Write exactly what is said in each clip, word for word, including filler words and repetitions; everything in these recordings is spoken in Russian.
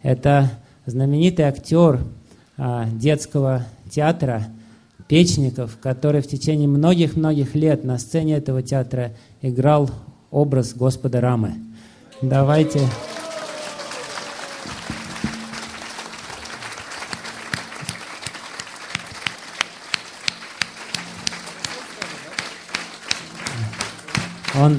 Это знаменитый актер а, детского театра Печников, который в течение многих-многих лет на сцене этого театра играл образ Господа Рамы. Давайте... Он...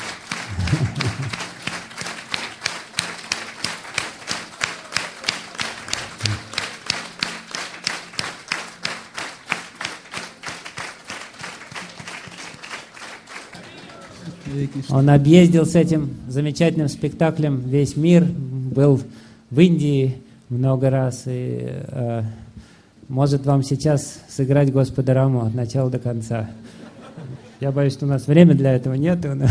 Он объездил с этим замечательным спектаклем весь мир, был в Индии много раз и э, может вам сейчас сыграть Господа Раму от начала до конца. Я боюсь, что у нас времени для этого нет. Но...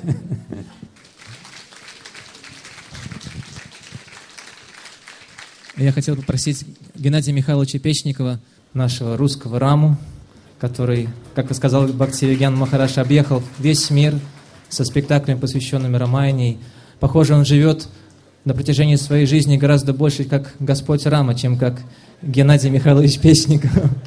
Я хотел попросить Геннадия Михайловича Печникова, нашего русского Раму, который, как и сказал Бхактивиген Махарадж, объехал весь мир со спектаклями, посвященными Рамайне. Похоже, он живет на протяжении своей жизни гораздо больше как Господь Рама, чем как Геннадий Михайлович Печников.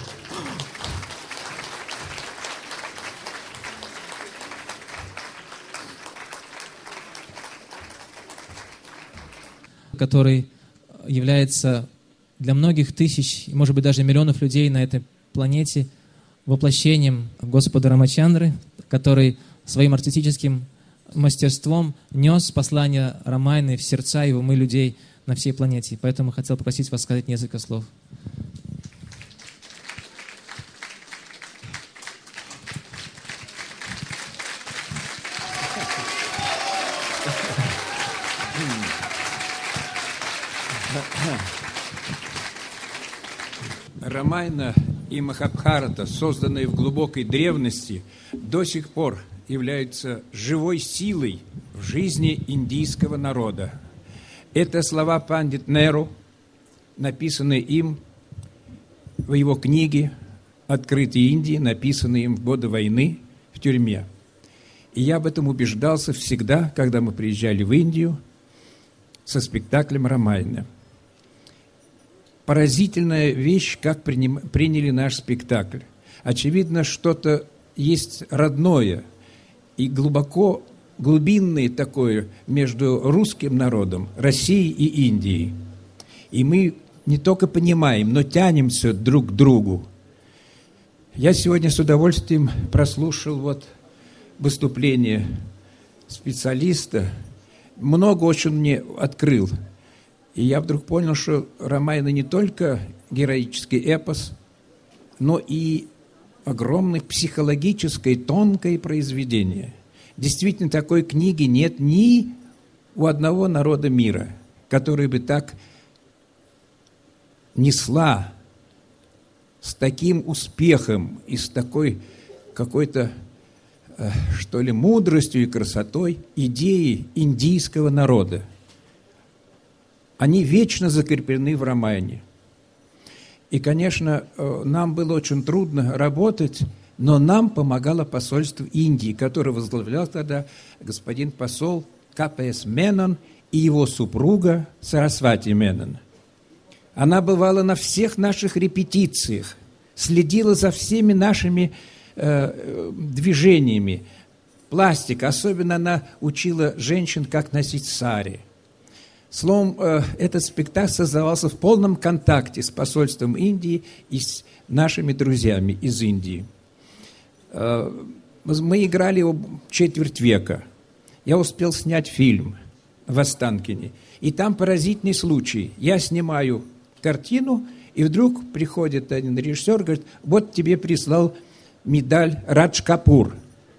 Который является для многих тысяч, может быть, даже миллионов людей на этой планете воплощением Господа Рамачандры, который своим артистическим мастерством нес послание Рамайны в сердца и в умы людей на всей планете. Поэтому хотел попросить вас сказать несколько слов. Рамайна и Махабхарата, созданные в глубокой древности, до сих пор являются живой силой в жизни индийского народа. Это слова пандит Неру, написанные им в его книге «Открытие Индии», написанные им в годы войны в тюрьме. И я об этом убеждался всегда, когда мы приезжали в Индию со спектаклем Рамайна. Поразительная вещь, как приним, приняли наш спектакль. Очевидно, что-то есть родное и глубоко, глубинное такое между русским народом, Россией и Индией. И мы не только понимаем, но тянемся друг к другу. Я сегодня с удовольствием прослушал вот выступление специалиста. Много очень мне открыл. И я вдруг понял, что Рамайна не только героический эпос, но и огромное психологическое, тонкое произведение. Действительно, такой книги нет ни у одного народа мира, который бы так несла с таким успехом и с такой какой-то, что ли, мудростью и красотой идеи индийского народа. Они вечно закреплены в Рамайне. И, конечно, нам было очень трудно работать, но нам помогало посольство Индии, которое возглавлял тогда господин посол Ка Пэ Эс Меннон и его супруга Сарасвати Меннон. Она бывала на всех наших репетициях, следила за всеми нашими э, движениями. Пластика, особенно она учила женщин, как носить сари. Словом, этот спектакль создавался в полном контакте с посольством Индии и с нашими друзьями из Индии. Мы играли его четверть века. Я успел снять фильм в Останкине. И там поразительный случай. Я снимаю картину, и вдруг приходит один режиссер, говорит: вот тебе прислал медаль Радж Капур.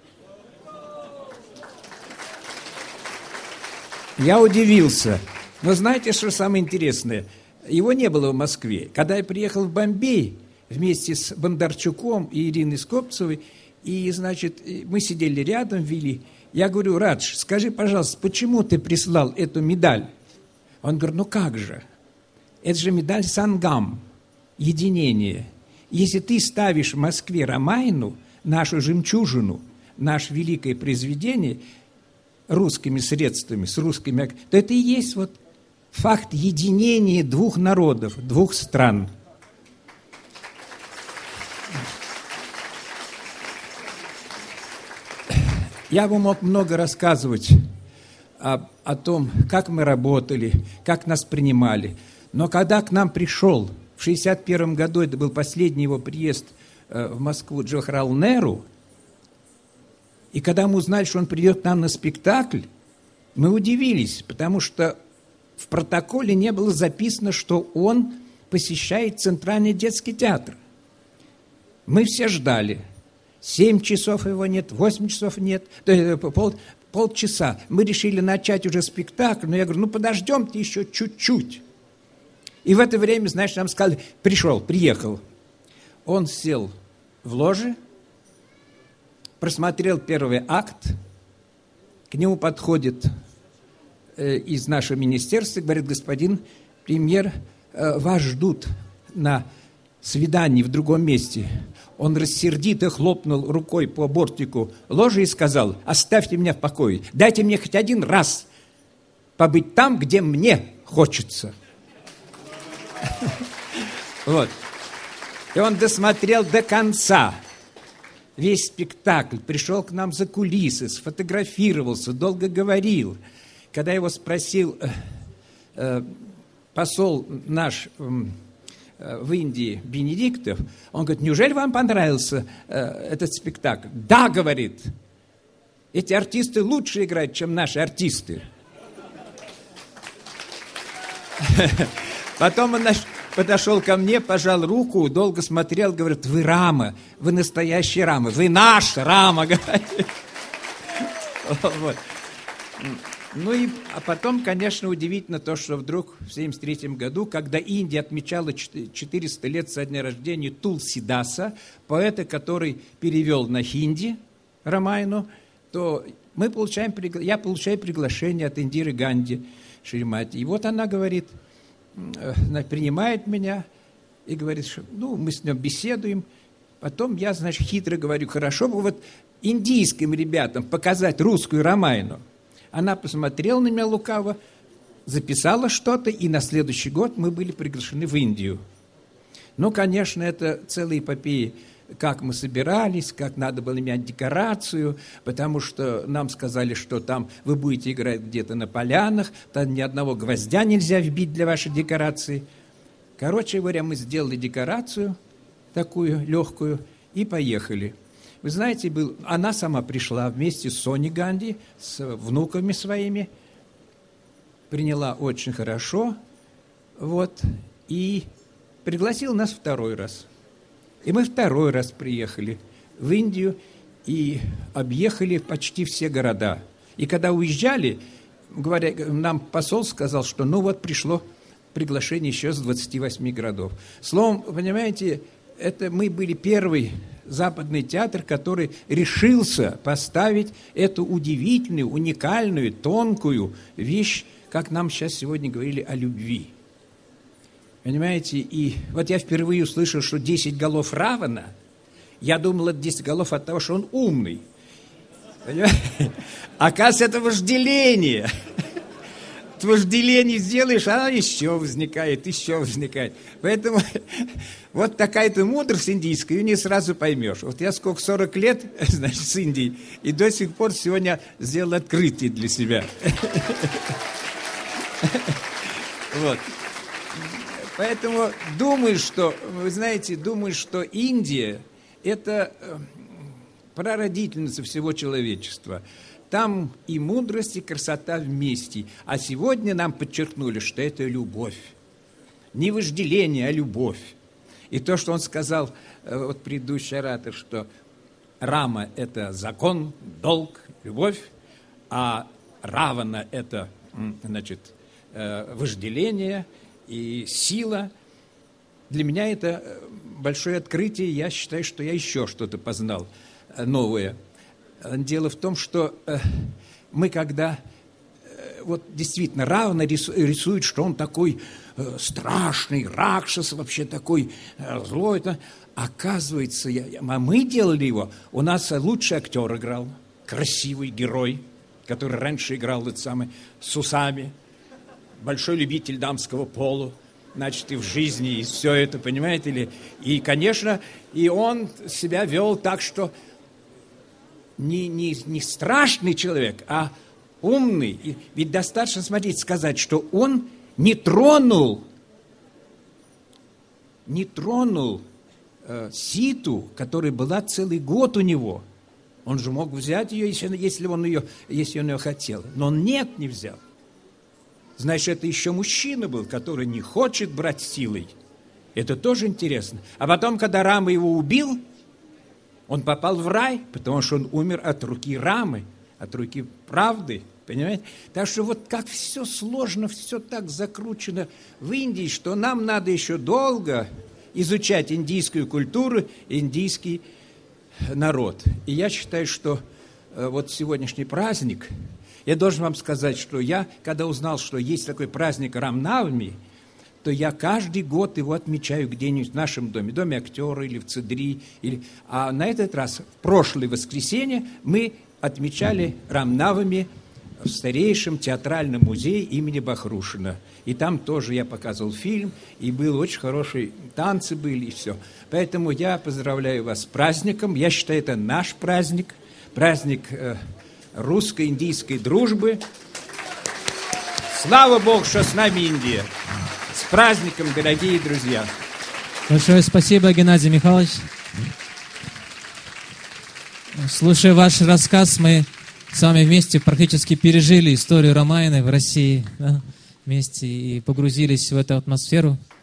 Я удивился. Но знаете, что самое интересное? Его не было в Москве. Когда я приехал в Бомбей вместе с Бондарчуком и Ириной Скопцевой, и, значит, мы сидели рядом, вели. Я говорю: Радж, скажи, пожалуйста, почему ты прислал эту медаль? Он говорит: ну как же? Это же медаль Сангам, единение. Если ты ставишь в Москве Рамайну, нашу жемчужину, наше великое произведение, русскими средствами, с русскими, то это и есть вот факт единения двух народов, двух стран. Я бы мог много рассказывать о, о том, как мы работали, как нас принимали. Но когда к нам пришел в шестьдесят первом году, это был последний его приезд э, в Москву, Джавахарлал Неру, и когда мы узнали, что он придет к нам на спектакль, мы удивились, потому что в протоколе не было записано, что он посещает Центральный детский театр. Мы все ждали. Семь часов его нет, восемь часов нет, пол, полчаса. Мы решили начать уже спектакль, но я говорю, ну подождемте еще чуть-чуть. И в это время, знаешь, нам сказали, пришел, приехал. Он сел в ложе, просмотрел первый акт, к нему подходит э, из нашего министерства, говорит, господин премьер, э, вас ждут на свидании в другом месте. Он рассердито хлопнул рукой по бортику ложи и сказал, оставьте меня в покое, дайте мне хоть один раз побыть там, где мне хочется. Вот. И он досмотрел до конца весь спектакль, пришел к нам за кулисы, сфотографировался, долго говорил. Когда его спросил э, э, посол наш э, в Индии, Бенедиктов, он говорит, неужели вам понравился э, этот спектакль? Да, говорит, эти артисты лучше играют, чем наши артисты. Потом он подошел ко мне, пожал руку, долго смотрел, говорит, вы Рама, вы настоящий Рама, вы наш Рама, говорит. Вот. Ну и, а потом, конечно, удивительно то, что вдруг в семьдесят третьем году, когда Индия отмечала четыреста лет со дня рождения Тулсидаса, поэта, который перевел на хинди Рамайну, то мы получаем, я получаю приглашение от Индиры Ганди Шримати. И вот она говорит, она принимает меня и говорит, что ну, мы с ним беседуем. Потом я, значит, хитро говорю, хорошо бы вот индийским ребятам показать русскую Рамайну. Она посмотрела на меня лукаво, записала что-то, и на следующий год мы были приглашены в Индию. Ну, конечно, это целая эпопея, как мы собирались, как надо было менять декорацию, потому что нам сказали, что там вы будете играть где-то на полянах, там ни одного гвоздя нельзя вбить для вашей декорации. Короче говоря, мы сделали декорацию такую легкую и поехали. Вы знаете, был, она сама пришла вместе с Сони Ганди, с внуками своими, приняла очень хорошо, вот, и пригласила нас второй раз. И мы второй раз приехали в Индию и объехали почти все города. И когда уезжали, говоря, нам посол сказал, что ну вот пришло приглашение еще с двадцати восьми городов. Словом, понимаете, это мы были первый западный театр, который решился поставить эту удивительную, уникальную, тонкую вещь, как нам сейчас сегодня говорили, о любви. Понимаете, и вот я впервые услышал, что десять голов Равана, я думал, это десять голов от того, что он умный. Понимаете? Оказывается, это вожделение. Это вожделение сделаешь, а оно еще возникает, еще возникает. Поэтому вот такая-то мудрость индийская, ее не сразу поймешь. Вот я сколько, сорок лет, значит, с Индией, и до сих пор сегодня сделал открытие для себя. Вот. Поэтому думаю, что, вы знаете, думаю, что Индия – это прародительница всего человечества. Там и мудрость, и красота вместе. А сегодня нам подчеркнули, что это любовь. Не вожделение, а любовь. И то, что он сказал, вот предыдущий оратор, что Рама – это закон, долг, любовь, а Равана – это, значит, вожделение и сила. Для меня это большое открытие. Я считаю, что я еще что-то познал новое. Дело в том, что э, мы когда, э, вот действительно, Равана рисует, что он такой э, страшный, Ракшас, вообще такой э, злой. Это, оказывается, я, я, а мы делали его, у нас лучший актер играл, красивый герой, который раньше играл этот самый, с усами. большой любитель дамского пола, значит, и в жизни, и все это, понимаете ли. И, конечно, и он себя вел так, что не, не, не страшный человек, а умный. И ведь достаточно, смотрите, сказать, что он не тронул, не тронул э, ситу, которая была целый год у него. Он же мог взять ее, если, если, он ее, если он ее хотел. Но он нет, не взял. Значит, это еще мужчина был, который не хочет брать силой. Это тоже интересно. А потом, когда Рама его убил, он попал в рай, потому что он умер от руки Рамы, от руки правды. Понимаете? Так что вот как все сложно, все так закручено в Индии, что нам надо еще долго изучать индийскую культуру, индийский народ. И я считаю, что э, вот сегодняшний праздник, я должен вам сказать, что я, когда узнал, что есть такой праздник Рам-Навми, то я каждый год его отмечаю где-нибудь в нашем доме, в доме актера или в Цедри. Или... А на этот раз, в прошлое воскресенье, мы отмечали Рам-Навми в старейшем театральном музее имени Бахрушина. И там тоже я показывал фильм, и был очень хорошие танцы были, и все. Поэтому я поздравляю вас с праздником. Я считаю, это наш праздник, праздник э, русско-индийской дружбы. Слава Богу, что с нами Индия. С праздником, дорогие друзья. Большое спасибо, Геннадий Михайлович. Слушая ваш рассказ, мы с вами вместе практически пережили историю Рамаяны в России, да, вместе и погрузились в эту атмосферу.